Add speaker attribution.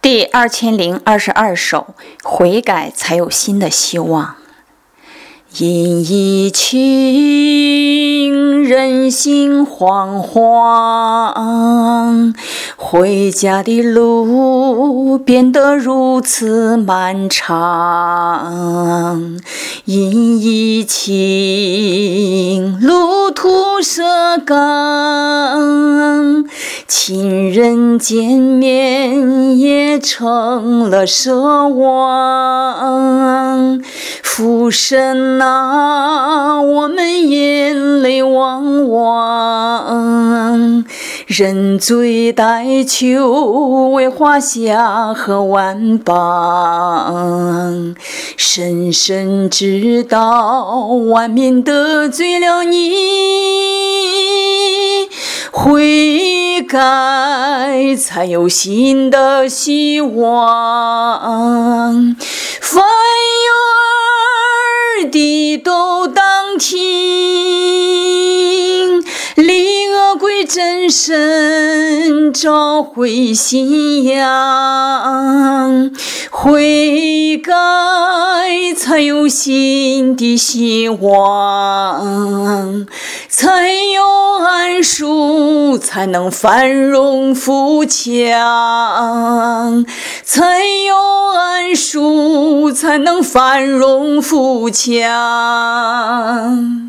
Speaker 1: 第2022首，悔改才有新的希望。因疫情人心惶惶，回家的路变得如此漫长。因疫情路途涉港，亲人见面也成了奢望。父神啊，我们眼泪汪汪，认罪代求为华夏和万邦，深深知道万民得罪了你，悔改才有新的希望。凡有耳的都当听，离恶归真神，找回信仰。悔改才有新的希望，才有安舒，才能繁荣富强，才有安舒，才能繁荣富强。